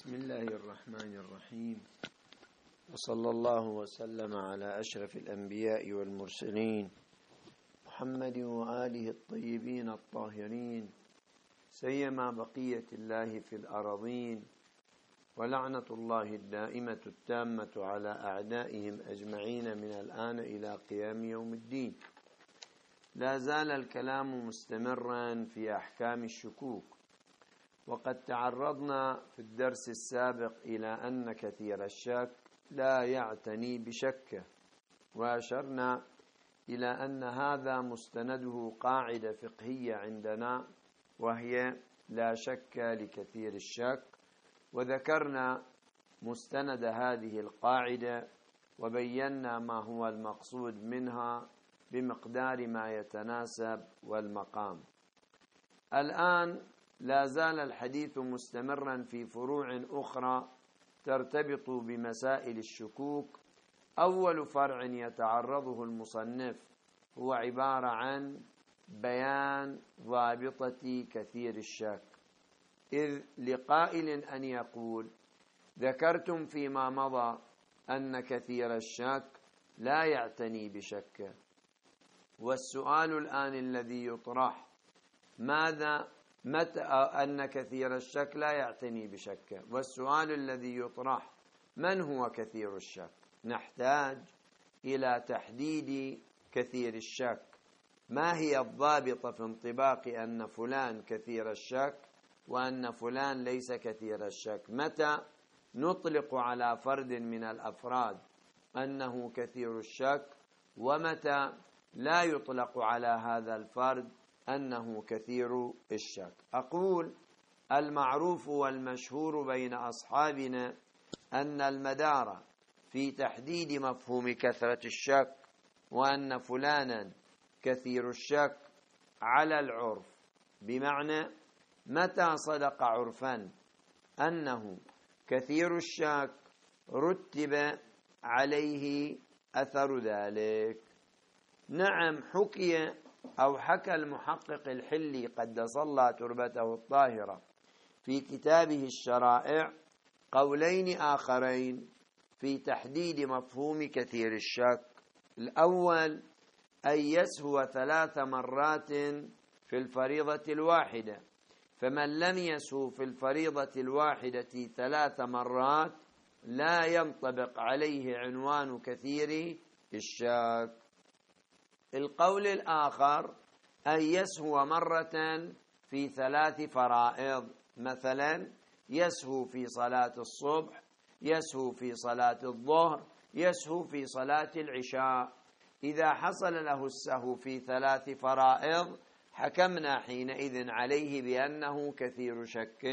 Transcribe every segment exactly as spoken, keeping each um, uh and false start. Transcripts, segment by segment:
بسم الله الرحمن الرحيم، وصلى الله وسلم على أشرف الأنبياء والمرسلين محمد وآله الطيبين الطاهرين، سيما بقية الله في الأراضين، ولعنة الله الدائمة التامة على أعدائهم أجمعين من الآن إلى قيام يوم الدين. لا زال الكلام مستمرا في أحكام الشكوك، وقد تعرضنا في الدرس السابق إلى أن كثير الشك لا يعتني بشكه، وأشرنا إلى أن هذا مستنده قاعدة فقهية عندنا، وهي لا شك لكثير الشك، وذكرنا مستند هذه القاعدة وبينا ما هو المقصود منها بمقدار ما يتناسب والمقام. الآن لا زال الحديث مستمرا في فروع أخرى ترتبط بمسائل الشكوك. أول فرع يتعرضه المصنف هو عبارة عن بيان ضابطة كثير الشك، إذ لقائل أن يقول: ذكرتم فيما مضى أن كثير الشك لا يعتني بشكه، والسؤال الآن الذي يطرح: ماذا متى أن كثير الشك لا يعتني بشكه؟ والسؤال الذي يطرح: من هو كثير الشك؟ نحتاج إلى تحديد كثير الشك. ما هي الضابطة في انطباق أن فلان كثير الشك وأن فلان ليس كثير الشك؟ متى نطلق على فرد من الأفراد أنه كثير الشك، ومتى لا يطلق على هذا الفرد أنه كثير الشك؟ أقول: المعروف والمشهور بين أصحابنا أن المدار في تحديد مفهوم كثرة الشك وأن فلانا كثير الشك على العرف، بمعنى متى صدق عرفا أنه كثير الشك رتب عليه أثر ذلك. نعم، حكي أو حكى المحقق الحلي قدس الله تربته الطاهرة في كتابه الشرائع قولين آخرين في تحديد مفهوم كثير الشك. الأول: أن يسهو ثلاث مرات في الفريضة الواحدة، فمن لم يسهو في الفريضة الواحدة ثلاث مرات لا ينطبق عليه عنوان كثير الشك. القول الآخر: أن يسهو مرة في ثلاث فرائض، مثلا يسهو في صلاة الصبح، يسهو في صلاة الظهر، يسهو في صلاة العشاء. إذا حصل له السهو في ثلاث فرائض حكمنا حينئذ عليه بأنه كثير شك.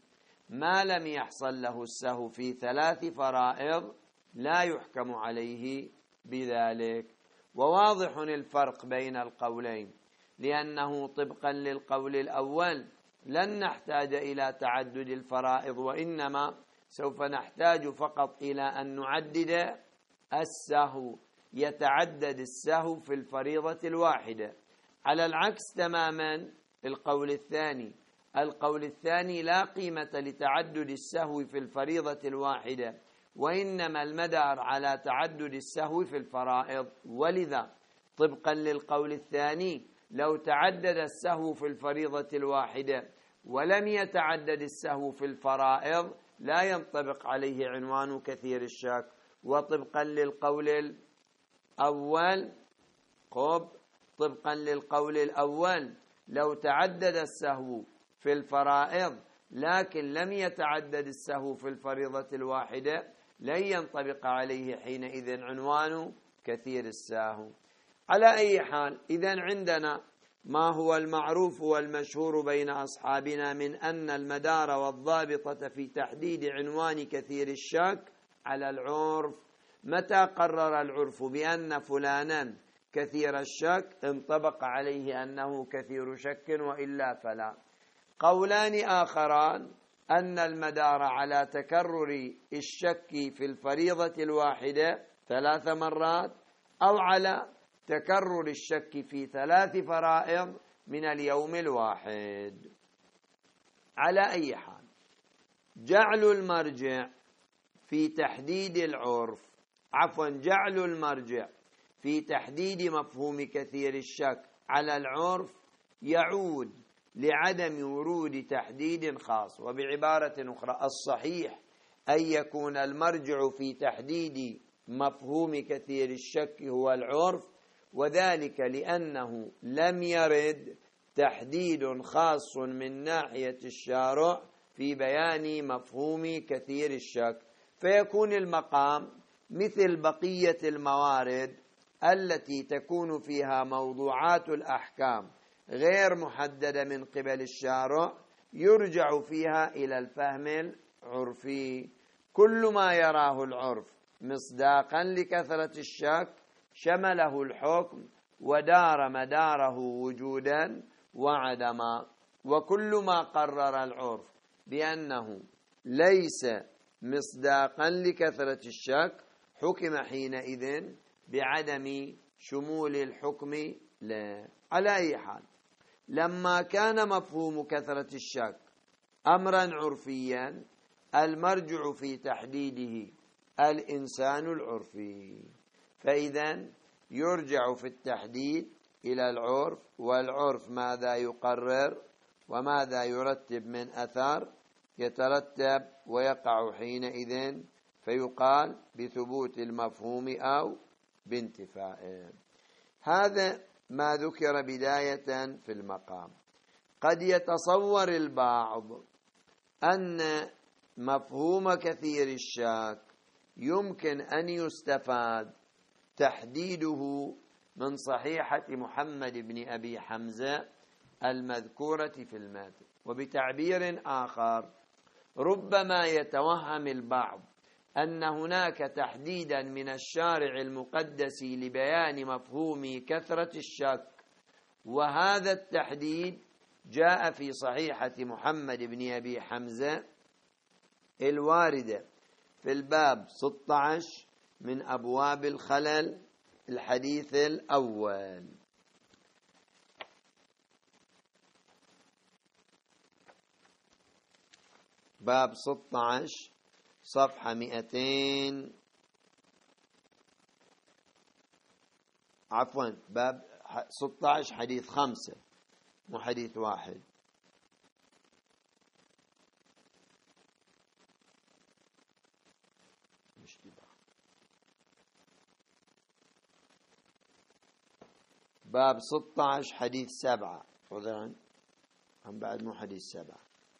ما لم يحصل له السهو في ثلاث فرائض لا يحكم عليه بذلك. وواضح الفرق بين القولين، لأنه طبقا للقول الأول لن نحتاج إلى تعدد الفرائض، وإنما سوف نحتاج فقط إلى أن نعدد السهو، يتعدد السهو في الفريضة الواحدة، على العكس تماما القول الثاني. القول الثاني لا قيمة لتعدد السهو في الفريضة الواحدة، وإنما المدار على تعدد السهو في الفرائض. ولذا طبقا للقول الثاني لو تعدد السهو في الفريضة الواحدة ولم يتعدد السهو في الفرائض لا ينطبق عليه عنوان كثير الشك. وطبقا للقول الأول قب طبقا للقول الأول لو تعدد السهو في الفرائض لكن لم يتعدد السهو في الفريضة الواحدة لن ينطبق عليه حينئذ عنوان كثير السهو. على أي حال، إذن عندنا ما هو المعروف والمشهور بين أصحابنا من أن المدار والضابطة في تحديد عنوان كثير الشك على العرف. متى قرر العرف بأن فلانا كثير الشك انطبق عليه أنه كثير شك، وإلا فلا. قولان آخران: أن المدار على تكرر الشك في الفريضة الواحدة ثلاث مرات، أو على تكرر الشك في ثلاث فرائض من اليوم الواحد. على أي حال، جعل المرجع في تحديد العرف عفوا جعل المرجع في تحديد مفهوم كثير الشك على العرف يعود لعدم ورود تحديد خاص. وبعبارة أخرى الصحيح أن يكون المرجع في تحديد مفهوم كثير الشك هو العرف، وذلك لأنه لم يرد تحديد خاص من ناحية الشارع في بيان مفهوم كثير الشك، فيكون المقام مثل بقية الموارد التي تكون فيها موضوعات الأحكام غير محددة من قبل الشارع، يرجع فيها إلى الفهم العرفي. كل ما يراه العرف مصداقا لكثرة الشك شمله الحكم ودار مداره وجودا وعدما، وكل ما قرر العرف بأنه ليس مصداقا لكثرة الشك حكم حينئذ بعدم شمول الحكم له. على أي حال، لما كان مفهوم كثرة الشك أمرا عرفيا المرجع في تحديده الإنسان العرفي، فإذا يرجع في التحديد إلى العرف، والعرف ماذا يقرر وماذا يرتب من أثر يترتب ويقع حينئذ، فيقال بثبوت المفهوم أو بانتفائه. هذا ما ذكر بداية في المقام. قد يتصور البعض أن مفهوم كثير الشك يمكن أن يستفاد تحديده من صحيحة محمد بن أبي حمزة المذكورة في المتن، وبتعبير آخر ربما يتوهم البعض أن هناك تحديدا من الشارع المقدس لبيان مفهوم كثرة الشك، وهذا التحديد جاء في صحيحة محمد بن أبي حمزة الواردة في الباب ستة عشر من أبواب الخلل الحديث الأول. باب ستة عشر صفحة مئتين عفوا باب ستة عشر حديث خمسة مو حديث واحد. باب ستة عشر حديث سبعة، عذرا هم بعد مو حديث سبعة،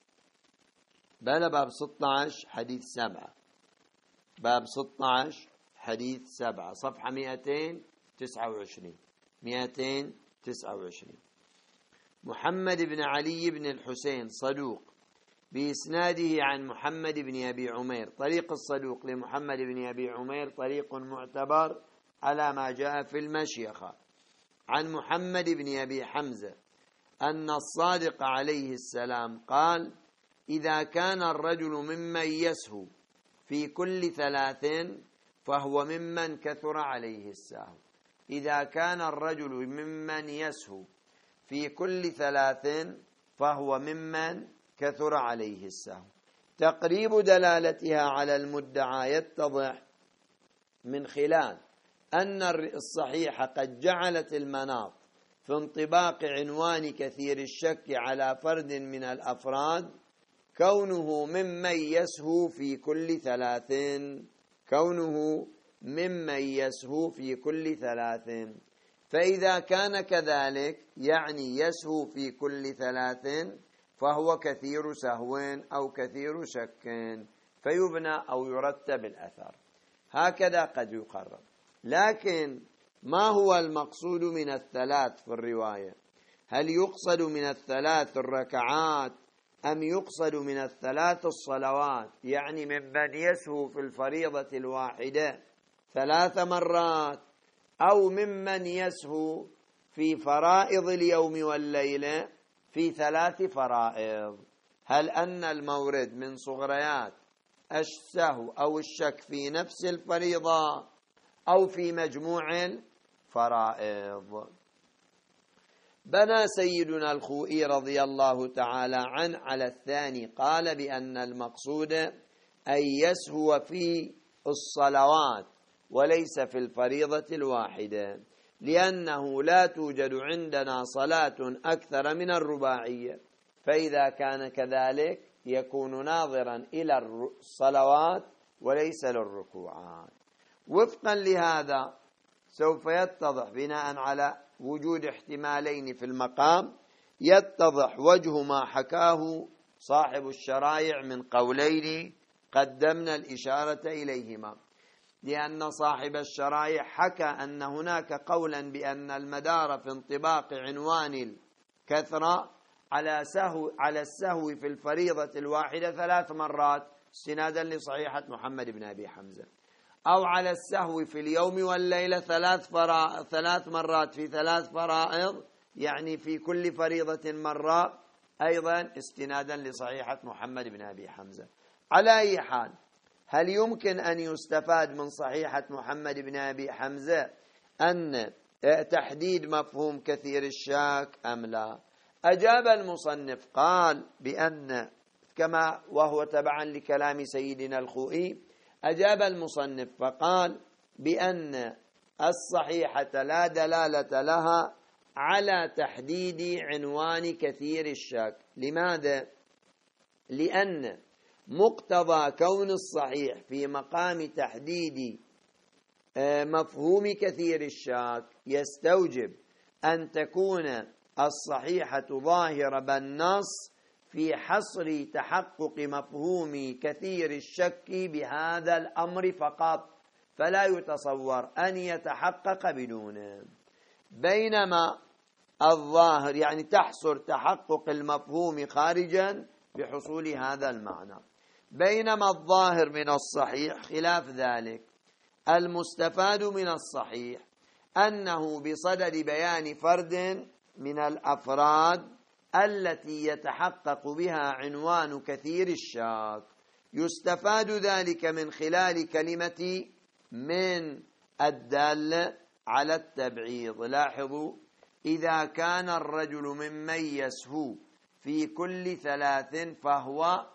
بلا باب ستة عشر حديث سبعة، باب ستة عشر حديث سبعة صفحة مئتين وتسعة وعشرين مئتين وتسعة وعشرين. محمد بن علي بن الحسين صدوق بإسناده عن محمد بن أبي عمير. طريق الصدوق لمحمد بن أبي عمير طريق معتبر على ما جاء في المشيخة. عن محمد بن أبي حمزة أن الصادق عليه السلام قال: إذا كان الرجل ممن يسهو في كل ثلاث فهو ممن كثر عليه السهو. إذا كان الرجل ممن يسهو في كل ثلاث فهو ممن كثر عليه السهو. تقريب دلالتها على المدعى يتضح من خلال أن الصحيح قد جعلت المناط في انطباق عنوان كثير الشك على فرد من الأفراد كونه ممن يسهو في كل ثلاث، كونه ممن يسهو في كل ثلاث. فإذا كان كذلك يعني يسهو في كل ثلاث فهو كثير سهو أو كثير شك، فيبنى أو يرتب الأثر. هكذا قد يقرر. لكن ما هو المقصود من الثلاث في الرواية؟ هل يقصد من الثلاث الركعات أم يقصد من الثلاث الصلوات؟ يعني ممن يسهو في الفريضة الواحدة ثلاث مرات، أو ممن يسهو في فرائض اليوم والليلة في ثلاث فرائض؟ هل أن المورد من صغريات السهو أو الشك في نفس الفريضة أو في مجموع الفرائض؟ بنى سيدنا الخوئي رضي الله تعالى عنه على الثاني، قال بأن المقصود أن يسهو في الصلوات وليس في الفريضة الواحدة، لأنه لا توجد عندنا صلاة أكثر من الرباعية، فإذا كان كذلك يكون ناظرا إلى الصلوات وليس للركوعات. وفقا لهذا سوف يتضح بناء على وجود احتمالين في المقام، يتضح وجه ما حكاه صاحب الشرائع من قولين قدمنا الإشارة إليهما، لأن صاحب الشرائع حكى أن هناك قولا بأن المدار في انطباق عنوان الكثرة على سهو على السهو في الفريضة الواحدة ثلاث مرات استنادا لصحيحة محمد بن أبي حمزة، أو على السهو في اليوم والليلة ثلاث فرا... ثلاث مرات في ثلاث فرائض، يعني في كل فريضة مرة، أيضا استنادا لصحيحة محمد بن أبي حمزة. على أي حال، هل يمكن أن يستفاد من صحيحة محمد بن أبي حمزة أن تحديد مفهوم كثير الشاك أم لا؟ أجاب المصنف قال بأن كما وهو تبعا لكلام سيدنا الخوئي، أجاب المصنف فقال بأن الصحيحة لا دلالة لها على تحديد عنوان كثير الشك. لماذا؟ لأن مقتضى كون الصحيح في مقام تحديد مفهوم كثير الشك يستوجب أن تكون الصحيحة ظاهرة بالنص في حصر تحقق مفهوم كثير الشك بهذا الأمر فقط، فلا يتصور أن يتحقق بدونه، بينما الظاهر يعني تحصر تحقق المفهوم خارجا بحصول هذا المعنى، بينما الظاهر من الصحيح خلاف ذلك. المستفاد من الصحيح أنه بصدد بيان فرد من الأفراد التي يتحقق بها عنوان كثير الشاك، يستفاد ذلك من خلال كلمة من الدالة على التبعيض. لاحظوا، إذا كان الرجل ممن يسهو في كل ثلاث فهو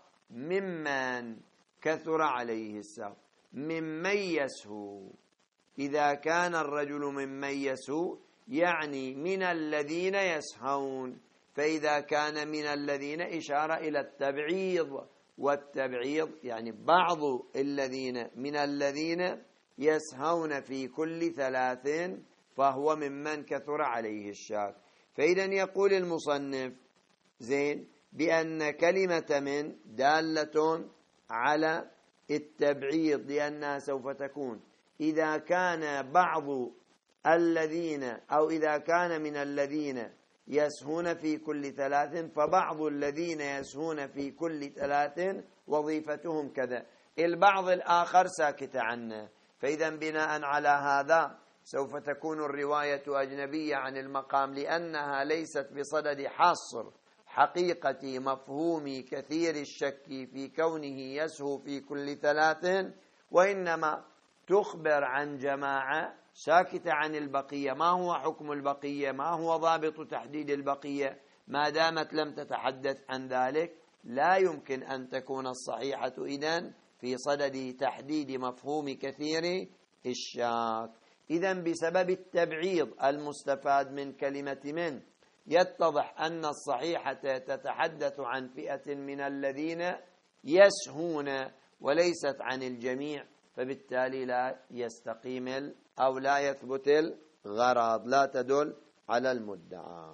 ممن كثر عليه السهو. ممن يسهو، إذا كان الرجل ممن يسهو يعني من الذين يسهون، فإذا كان من الذين إشارة إلى التبعيض، والتبعيض يعني بعض الذين من الذين يسهون في كل ثلاث فهو ممن كثر عليه الشاك. فإذا يقول المصنف زين بأن كلمة من دالة على التبعيض، لأنها سوف تكون إذا كان بعض الذين أو إذا كان من الذين يسهون في كل ثلاث، فبعض الذين يسهون في كل ثلاث وظيفتهم كذا، البعض الآخر ساكت عنه. فإذا بناء على هذا سوف تكون الرواية أجنبية عن المقام، لأنها ليست بصدد حصر حقيقة مفهوم كثير الشك في كونه يسهو في كل ثلاث، وإنما تخبر عن جماعة ساكتة عن البقية. ما هو حكم البقية؟ ما هو ضابط تحديد البقية؟ ما دامت لم تتحدث عن ذلك لا يمكن أن تكون الصحيحة إذن في صدد تحديد مفهوم كثير الشاك. إذن بسبب التبعيض المستفاد من كلمة من يتضح أن الصحيحة تتحدث عن فئة من الذين يسهون وليست عن الجميع، فبالتالي لا يستقيم أو لا يثبت الغرض، لا تدل على المدعى.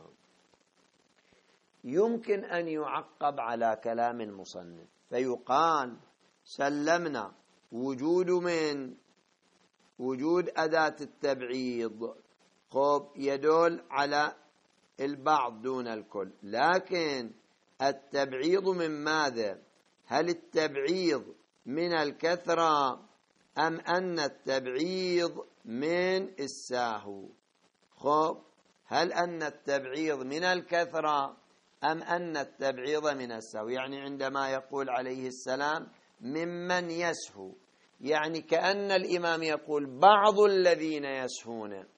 يمكن أن يعقب على كلام المصنف فيقال سلمنا وجود من وجود أداة التبعيض خب يدل على البعض دون الكل، لكن التبعيض من ماذا؟ هل التبعيض من الكثرة أم أن التبعيض من الساهو؟ خب هل أن التبعيض من الكثرة أم أن التبعيض من السهو؟ يعني عندما يقول عليه السلام ممن يسهو، يعني كأن الإمام يقول بعض الذين يسهون،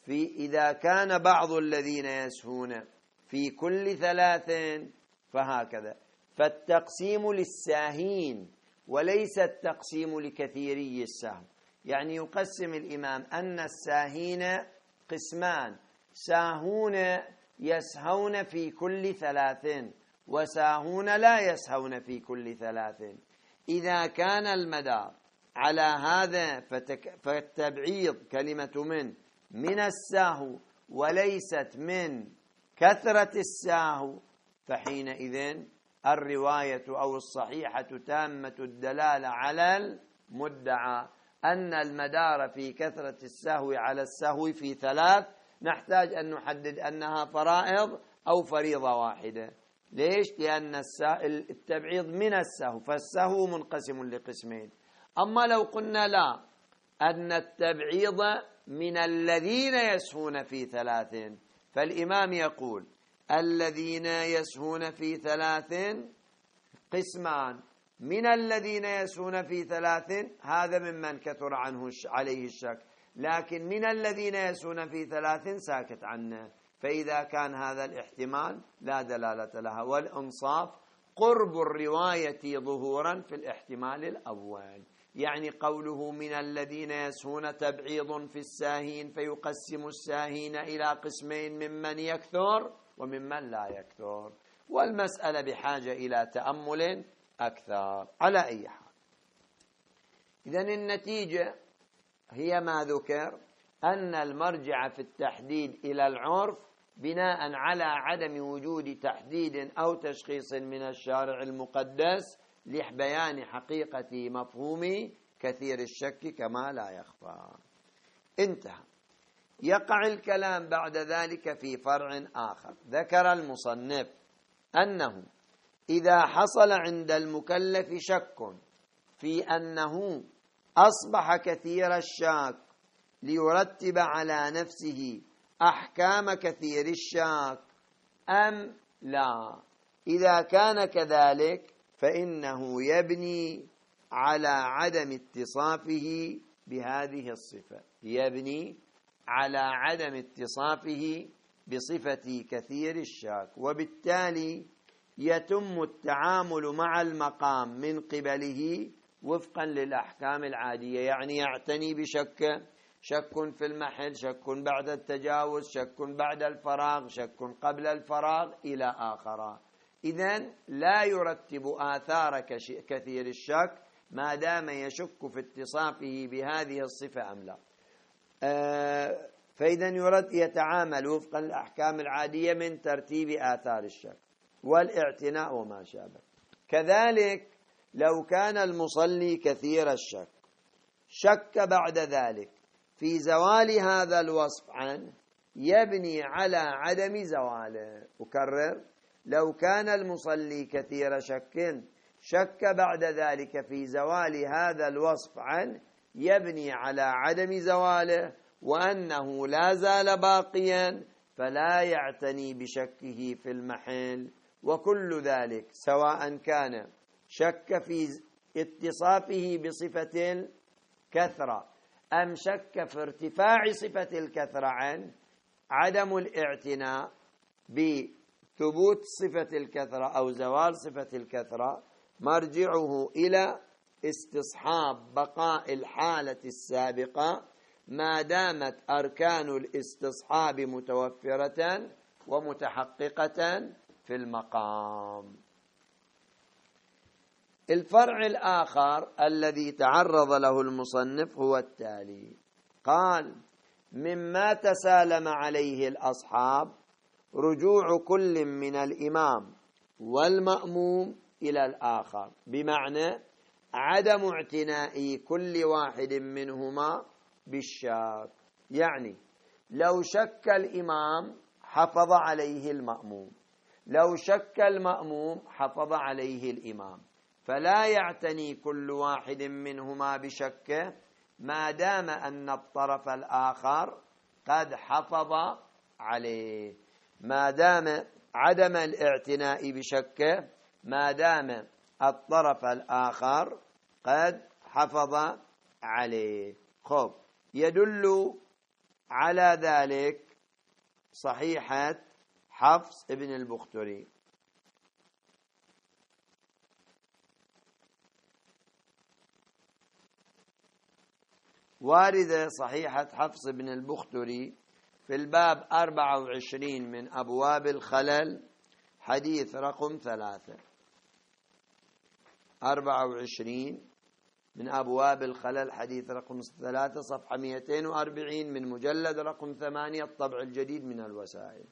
في إذا كان بعض الذين يسهون في كل ثلاث فهكذا. فالتقسيم للساهين وليس التقسيم لكثيري السهو. يعني يقسم الإمام أن الساهين قسمان: ساهون يسهون في كل ثلاث، وساهون لا يسهون في كل ثلاث. إذا كان المدار على هذا فالتبعيض كلمة من من السهو وليست من كثرة السهو، فحينئذ الرواية أو الصحيحة تامة الدلالة على المدعى أن المدار في كثرة السهو على السهو في ثلاث. نحتاج أن نحدد أنها فرائض أو فريضة واحدة. ليش؟ لأن التبعيض من السهو، فالسهو منقسم لقسمين. أما لو قلنا لا، أن التبعيض من الذين يسهون في ثلاث، فالإمام يقول الذين يسهون في ثلاث قسمان: من الذين يسهون في ثلاث هذا ممن كثر عنه عليه الشك، لكن من الذين يسهون في ثلاث ساكت عنه. فإذا كان هذا الاحتمال لا دلالة لها، والإنصاف قرب الرواية ظهورا في الاحتمال الأول. يعني قوله من الذين يسهون تبعيض في الساهين، فيقسم الساهين إلى قسمين: ممن يكثر وممن لا يكثر. والمسألة بحاجة إلى تأمل أكثر. على أي حال، إذن النتيجة هي ما ذكر، أن المرجع في التحديد إلى العرف بناء على عدم وجود تحديد أو تشخيص من الشارع المقدس لبيان حقيقة مفهوم كثير الشك كما لا يخفى. انتهى. يقع الكلام بعد ذلك في فرع آخر. ذكر المصنف أنه إذا حصل عند المكلف شك في أنه أصبح كثير الشاك ليرتب على نفسه أحكام كثير الشاك أم لا، إذا كان كذلك فإنه يبني على عدم اتصافه بهذه الصفة، يبني على عدم اتصافه بصفة كثير الشاك، وبالتالي يتم التعامل مع المقام من قبله وفقا للأحكام العادية. يعني يعتني بشك، شك في المحل، شك بعد التجاوز، شك بعد الفراغ، شك قبل الفراغ، إلى آخره. إذن لا يرتب آثار كثير الشك ما دام يشك في اتصافه بهذه الصفة أم لا. آه فإذا يرد يتعامل وفقا للأحكام العادية من ترتيب آثار الشك والاعتناء وما شابه. كذلك لو كان المصلي كثير الشك، شك بعد ذلك في زوال هذا الوصف عنه، يبني على عدم زواله. أكرر: لو كان المصلي كثير شك، شك بعد ذلك في زوال هذا الوصف عنه، يبني على عدم زواله وأنه لا زال باقيا، فلا يعتني بشكه في المحل. وكل ذلك سواء كان شك في اتصافه بصفة الكثرة أم شك في ارتفاع صفة الكثرة عنه، عدم الاعتناء بثبوت صفة الكثرة أو زوال صفة الكثرة مرجعه إلى استصحاب بقاء الحالة السابقة ما دامت أركان الاستصحاب متوفرة ومتحققة في المقام. الفرع الآخر الذي تعرض له المصنف هو التالي: قال: مما تسالم عليه الأصحاب رجوع كل من الإمام والمأموم إلى الآخر، بمعنى عدم اعتناء كل واحد منهما بالشاك. يعني لو شك الإمام حفظ عليه المأموم، لو شك المأموم حفظ عليه الإمام، فلا يعتني كل واحد منهما بشكه ما دام أن الطرف الآخر قد حفظ عليه، ما دام عدم الاعتناء بشكه ما دام الطرف الآخر قد حفظ عليه. خب، يدل على ذلك صحيحة حفص بن البختري. واردة صحيحة حفص بن البختري في الباب أربعة وعشرين من أبواب الخلل، حديث رقم ثلاثة. أربعة وعشرين من أبواب الخلل، حديث رقم ثلاثة، صفحة مئتين وأربعين من مجلد رقم ثمانية، الطبع الجديد من الوسائل.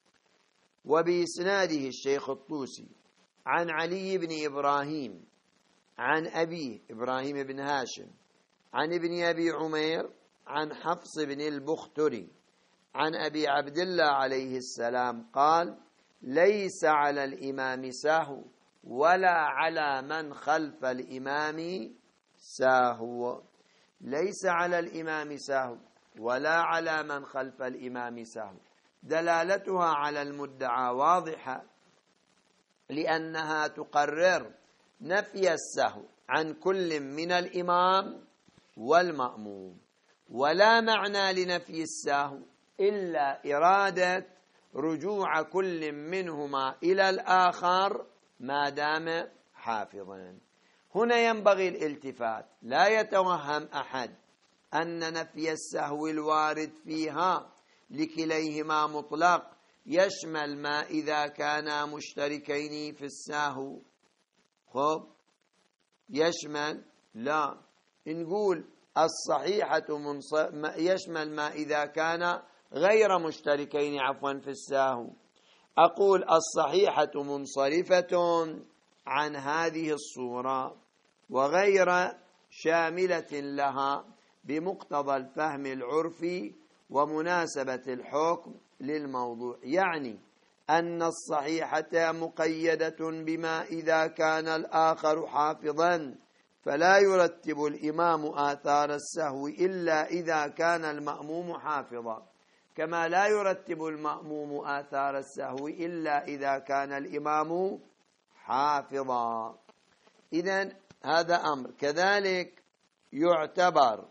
وبإسناده الشيخ الطوسي عن علي بن إبراهيم عن أبيه إبراهيم بن هاشم عن ابن أبي عمير عن حفص بن البختري عن أبي عبد الله عليه السلام قال: ليس على الإمام سهو ولا على من خلف الإمام سهو. ليس على الإمام سهو ولا على من خلف الإمام سهو، دلالتها على المدعى واضحة، لأنها تقرر نفي السهو عن كل من الإمام والمأموم، ولا معنى لنفي السهو إلا إرادة رجوع كل منهما إلى الآخر ما دام حافظا. هنا ينبغي الالتفات، لا يتوهم أحد أن نفي السهو الوارد فيها لكليهما مطلق يشمل ما إذا كانا مشتركين في السهو. خب يشمل، لا، نقول الصحيحة يشمل ما إذا كان غير مشتركين عفوا في السهو. أقول الصحيحة منصرفة عن هذه الصورة وغير شاملة لها بمقتضى الفهم العرفي ومناسبة الحكم للموضوع، يعني أن الصحيحة مقيدة بما إذا كان الآخر حافظا، فلا يرتب الإمام آثار السهو إلا إذا كان المأموم حافظا، كما لا يرتب المأموم آثار السهو إلا إذا كان الإمام حافظا. إذن هذا أمر. كذلك يعتبر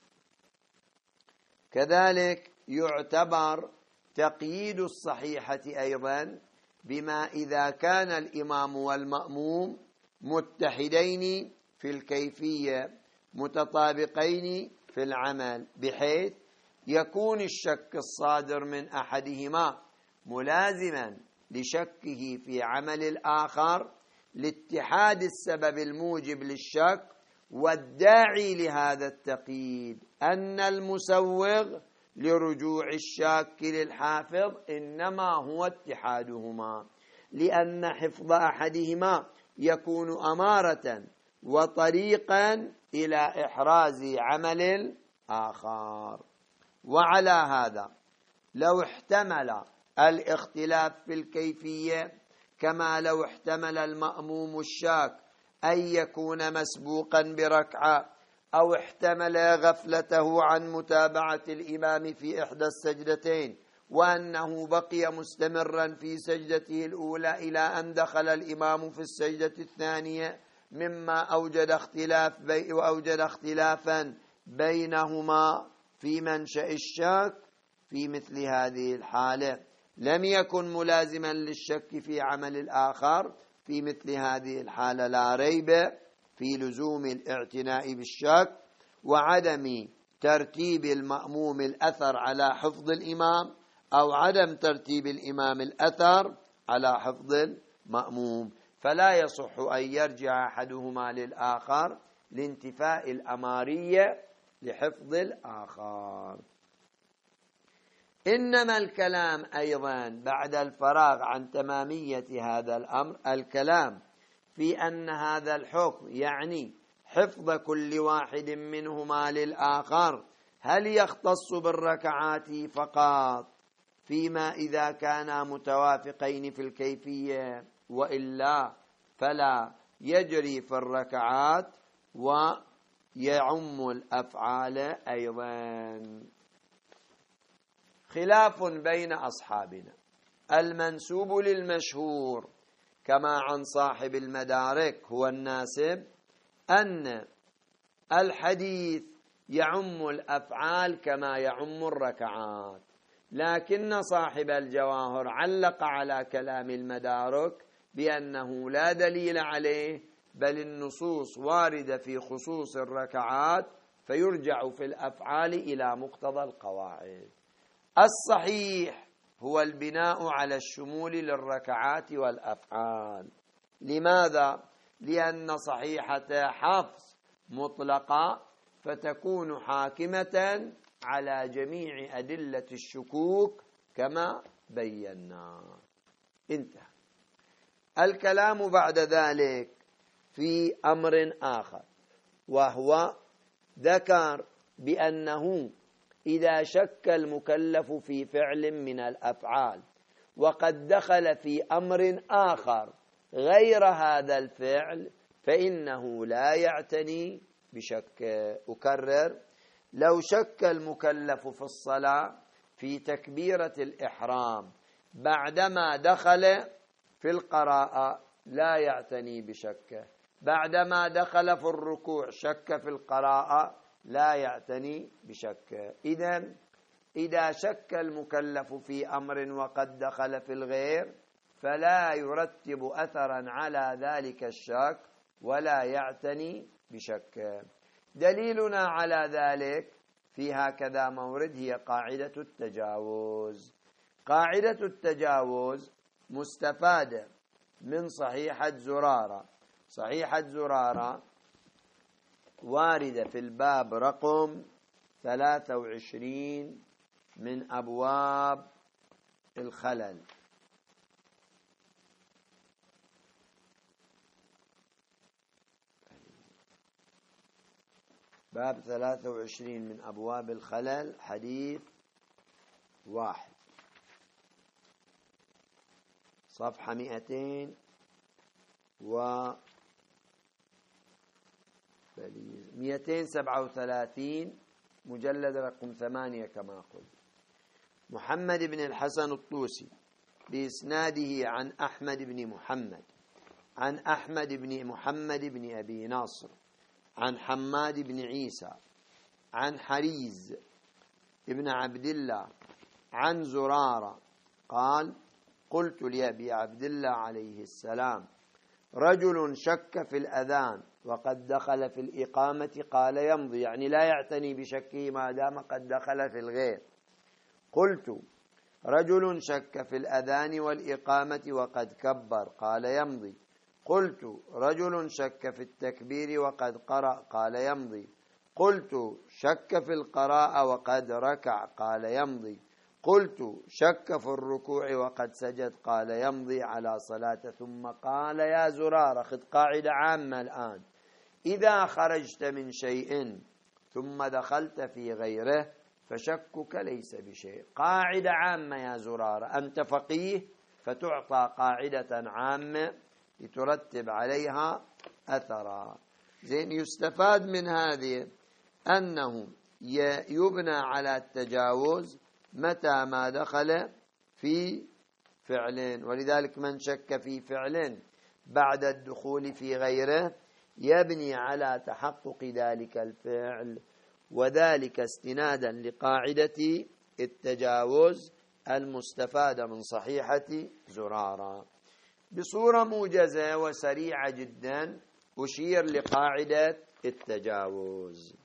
كذلك يعتبر تقييد الصحيحة أيضا بما إذا كان الإمام والمأموم متحدين في الكيفية متطابقين في العمل، بحيث يكون الشك الصادر من أحدهما ملازما لشكه في عمل الآخر لاتحاد السبب الموجب للشك، والداعي لهذا التقييد أن المسوغ لرجوع الشاك للحافظ إنما هو اتحادهما، لأن حفظ أحدهما يكون أمارة وطريقا إلى إحراز عمل الآخر. وعلى هذا لو احتمل الاختلاف في الكيفية كما لو احتمل المأموم الشاك أن يكون مسبوقا بركعة، أو احتمل غفلته عن متابعة الإمام في إحدى السجدتين وأنه بقي مستمرا في سجدته الأولى إلى أن دخل الإمام في السجدة الثانية، مما أوجد اختلاف بي وأوجد اختلافا بينهما في منشأ الشك، في مثل هذه الحالة لم يكن ملازما للشك في عمل الآخر. في مثل هذه الحالة لا ريب في لزوم الاعتناء بالشك وعدم ترتيب المأموم الأثر على حفظ الإمام، أو عدم ترتيب الإمام الأثر على حفظ المأموم، فلا يصح أن يرجع أحدهما للآخر لانتفاء الأمارية لحفظ الآخر. إنما الكلام أيضا بعد الفراغ عن تمامية هذا الأمر، الكلام في أن هذا الحكم يعني حفظ كل واحد منهما للآخر هل يختص بالركعات فقط فيما إذا كانا متوافقين في الكيفية، وإلا فلا يجري في الركعات ويعم الأفعال أيضا. خلاف بين أصحابنا المنسوب للمشهور كما عن صاحب المدارك هو الناسب أن الحديث يعم الأفعال كما يعم الركعات، لكن صاحب الجواهر علق على كلام المدارك بأنه لا دليل عليه، بل النصوص واردة في خصوص الركعات، فيرجع في الأفعال إلى مقتضى القواعد. الصحيح هو البناء على الشمول للركعات والأفعال. لماذا؟ لأن صحيحة حفص مطلقة، فتكون حاكمة على جميع أدلة الشكوك كما بينا. انتهى الكلام بعد ذلك في أمر آخر، وهو ذكر بأنه إذا شك المكلف في فعل من الأفعال وقد دخل في أمر آخر غير هذا الفعل فإنه لا يعتني بشك. أكرر: لو شك المكلف في الصلاة في تكبيرة الإحرام بعدما دخل في القراءة لا يعتني بشكه، بعدما دخل في الركوع شك في القراءة لا يعتني بشكه. إذن إذا شك المكلف في أمر وقد دخل في الغير فلا يرتب أثرا على ذلك الشك ولا يعتني بشكه. دليلنا على ذلك في هكذا مورد هي قاعدة التجاوز. قاعدة التجاوز مستفادة من صحيحة زرارة. صحيحة زرارة واردة في الباب رقم ثلاثة وعشرين من أبواب الخلل. باب ثلاثة وعشرين من أبواب الخلل، حديث واحد، صفحة مئتين و مئتين سبعة وثلاثين، مجلد رقم ثمانية كما قلت. محمد بن الحسن الطوسي بإسناده عن أحمد بن محمد عن أحمد بن محمد بن أبي ناصر عن حماد بن عيسى عن حريز ابن عبد الله عن زرارة قال: قلت لأبي عبد الله عليه السلام: رجل شك في الأذان وقد دخل في الإقامة قال يمضي، يعني لا يعتني بشكه ما دام قد دخل في الغير. قلت: رجل شك في الأذان والإقامة وقد كبر قال يمضي. قلت: رجل شك في التكبير وقد قرأ قال يمضي. قلت: شك في القراءة وقد ركع قال يمضي. قلت: شك في الركوع وقد سجد قال يمضي على صلاة. ثم قال: يا زرارة، خذ قاعدة عامة الآن: إذا خرجت من شيء ثم دخلت في غيره فشكك ليس بشيء. قاعدة عامة يا زرارة، أنت فقيه فتعطى قاعدة عامة لترتب عليها أثرا. زين، يستفاد من هذه أنه يبنى على التجاوز متى ما دخل في فعل، ولذلك من شك في فعل بعد الدخول في غيره يبني على تحقق ذلك الفعل، وذلك استنادا لقاعدة التجاوز المستفادة من صحيحة زرارة. بصورة موجزة وسريعة جدا أشير لقاعدة التجاوز.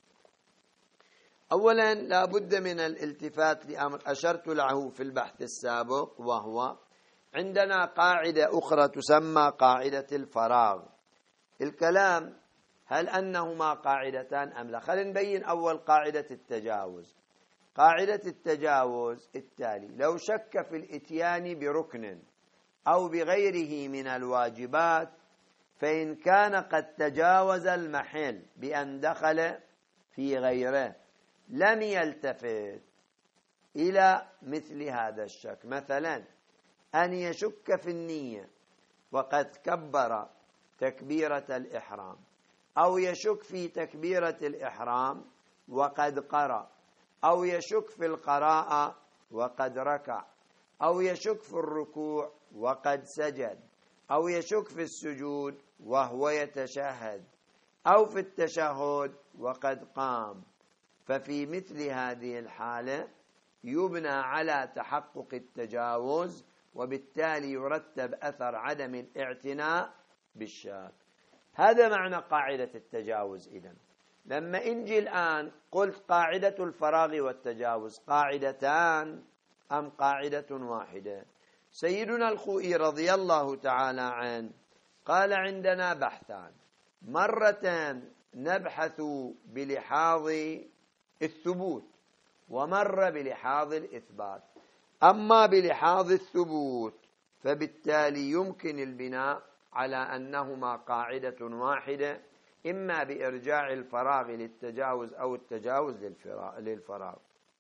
أولا لا بد من الالتفات لأمر أشرت له في البحث السابق، وهو عندنا قاعدة أخرى تسمى قاعدة الفراغ. الكلام هل أنهما قاعدتان أم لا؟ خلينا نبين أول قاعدة التجاوز. قاعدة التجاوز التالي: لو شك في الإتيان بركن أو بغيره من الواجبات فإن كان قد تجاوز المحل بأن دخل في غيره لم يلتفت إلى مثل هذا الشك. مثلا أن يشك في النية وقد كبر تكبيرة الإحرام، أو يشك في تكبيرة الإحرام وقد قرأ، أو يشك في القراءة وقد ركع، أو يشك في الركوع وقد سجد، أو يشك في السجود وهو يتشهد، أو في التشهد وقد قام، ففي مثل هذه الحالة يبنى على تحقق التجاوز، وبالتالي يرتب أثر عدم الاعتناء بالشاك. هذا معنى قاعدة التجاوز. إذن لما إنجي الآن قلت قاعدة الفراغ والتجاوز قاعدتان أم قاعدة واحدة؟ سيدنا الخوئي رضي الله تعالى عنه قال عندنا بحثان، مرة نبحث بلحاظ الثبوت ومرة بلحاظ الإثبات. أما بلحاظ الثبوت فبالتالي يمكن البناء على أنهما قاعدة واحدة، إما بإرجاع الفراغ للتجاوز أو التجاوز للفراغ.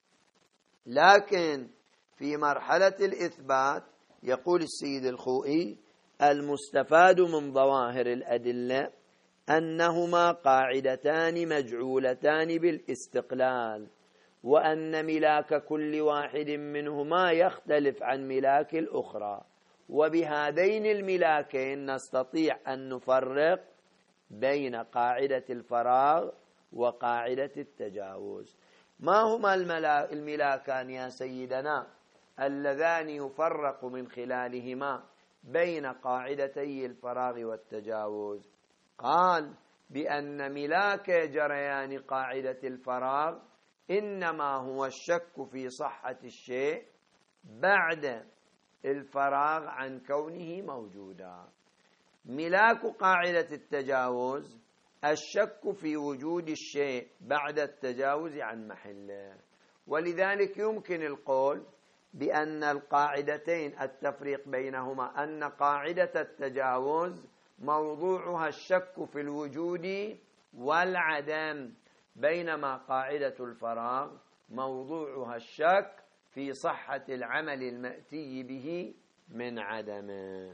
لكن في مرحلة الإثبات يقول السيد الخوئي: المستفاد من ظواهر الأدلة أنهما قاعدتان مجعولتان بالاستقلال، وأن ملاك كل واحد منهما يختلف عن ملاك الأخرى، وبهذين الملاكين نستطيع أن نفرق بين قاعدة الفراغ وقاعدة التجاوز. ما هما الملاكان يا سيدنا اللذان يفرق من خلالهما بين قاعدتي الفراغ والتجاوز؟ قال بأن ملاك جريان قاعدة الفراغ إنما هو الشك في صحة الشيء بعد الفراغ عن كونه موجودا. ملاك قاعدة التجاوز الشك في وجود الشيء بعد التجاوز عن محله. ولذلك يمكن القول بأن القاعدتين التفريق بينهما أن قاعدة التجاوز موضوعها الشك في الوجود والعدم، بينما قاعدة الفراغ موضوعها الشك في صحة العمل المأتي به من عدمه.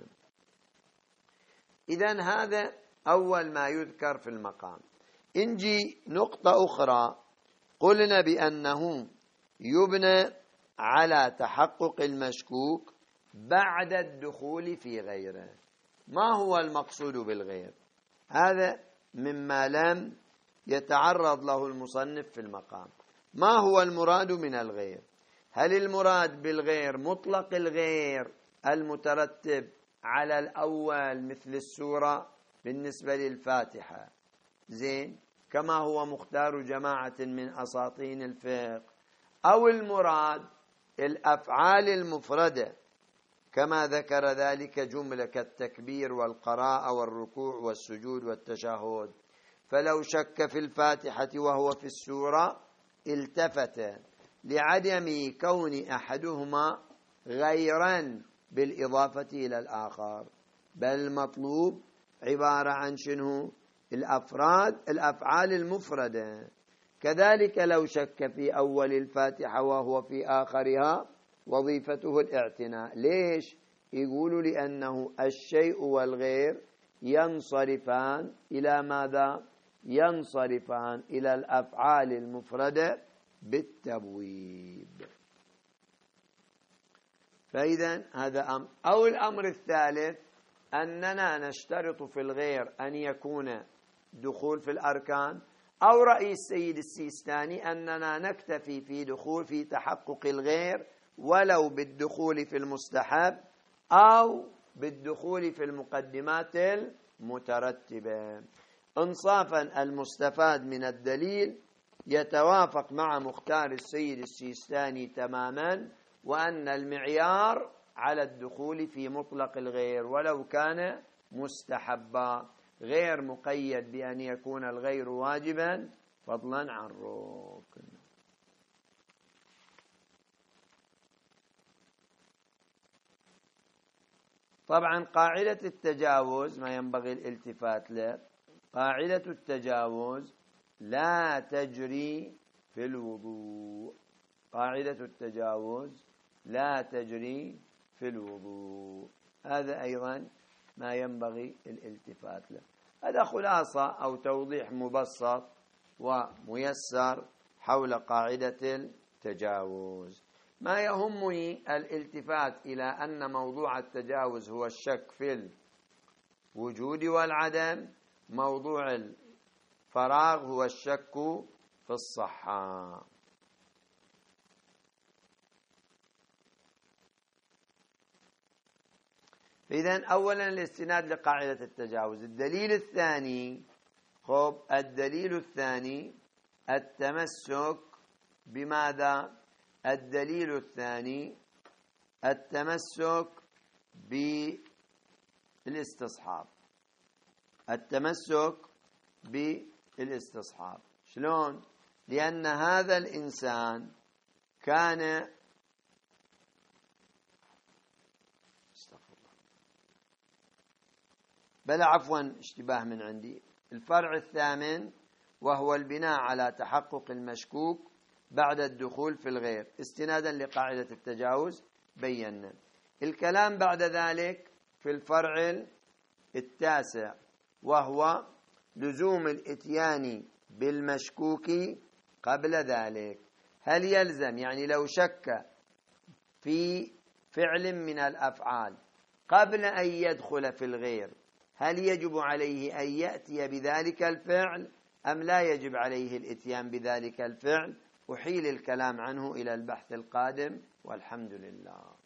إذن هذا أول ما يذكر في المقام. إنجي نقطة أخرى، قلنا بأنه يبنى على تحقق المشكوك بعد الدخول في غيره. ما هو المقصود بالغير؟ هذا مما لم يتعرض له المصنف في المقام. ما هو المراد من الغير؟ هل المراد بالغير مطلق الغير المترتب على الأول مثل السورة بالنسبة للفاتحة زين كما هو مختار جماعة من أساطين الفقه، أو المراد الأفعال المفردة كما ذكر ذلك جملة كالتكبير والقراءة والركوع والسجود والتشهد؟ فلو شك في الفاتحة وهو في السورة التفت لعدم كون أحدهما غيرا بالإضافة إلى الآخر، بل المطلوب عبارة عن شنو؟ الأفراد الأفعال المفردة. كذلك لو شك في أول الفاتحة وهو في آخرها وظيفته الاعتناء. ليش؟ يقولوا لأنه الشيء والغير ينصرفان إلى ماذا؟ ينصرفان إلى الأفعال المفردة بالتبويب. فإذا هذا أمر. أو الأمر الثالث أننا نشترط في الغير أن يكون دخول في الأركان، أو رأي السيد السيستاني أننا نكتفي في دخول في تحقق الغير ولو بالدخول في المستحب أو بالدخول في المقدمات المترتبة. انصافا المستفاد من الدليل يتوافق مع مختار السيد السيستاني تماما، وأن المعيار على الدخول في مطلق الغير ولو كان مستحبا، غير مقيد بأن يكون الغير واجبا فضلا عن ركن. طبعا قاعدة التجاوز ما ينبغي الالتفات له، قاعدة التجاوز لا تجري في الوضوء. قاعدة التجاوز لا تجري في الوضوء، هذا أيضا ما ينبغي الالتفات له. هذا خلاصة أو توضيح مبسط وميسر حول قاعدة التجاوز. ما يهمني الالتفات إلى أن موضوع التجاوز هو الشك في الوجود والعدم، موضوع الفراغ هو الشك في الصحة. إذن أولا الاستناد لقاعدة التجاوز. الدليل الثاني خب الدليل الثاني التمسك بماذا؟ الدليل الثاني التمسك بالاستصحاب. التمسك بالاستصحاب شلون؟ لأن هذا الإنسان كان بلا عفوا اشتباه من عندي. الفرع الثامن وهو البناء على تحقق المشكوك بعد الدخول في الغير استنادا لقاعدة التجاوز. بينا الكلام بعد ذلك في الفرع التاسع وهو لزوم الاتيان بالمشكوك قبل ذلك. هل يلزم يعني لو شك في فعل من الأفعال قبل أن يدخل في الغير هل يجب عليه أن يأتي بذلك الفعل أم لا يجب عليه الإتيان بذلك الفعل؟ أحيل الكلام عنه إلى البحث القادم والحمد لله.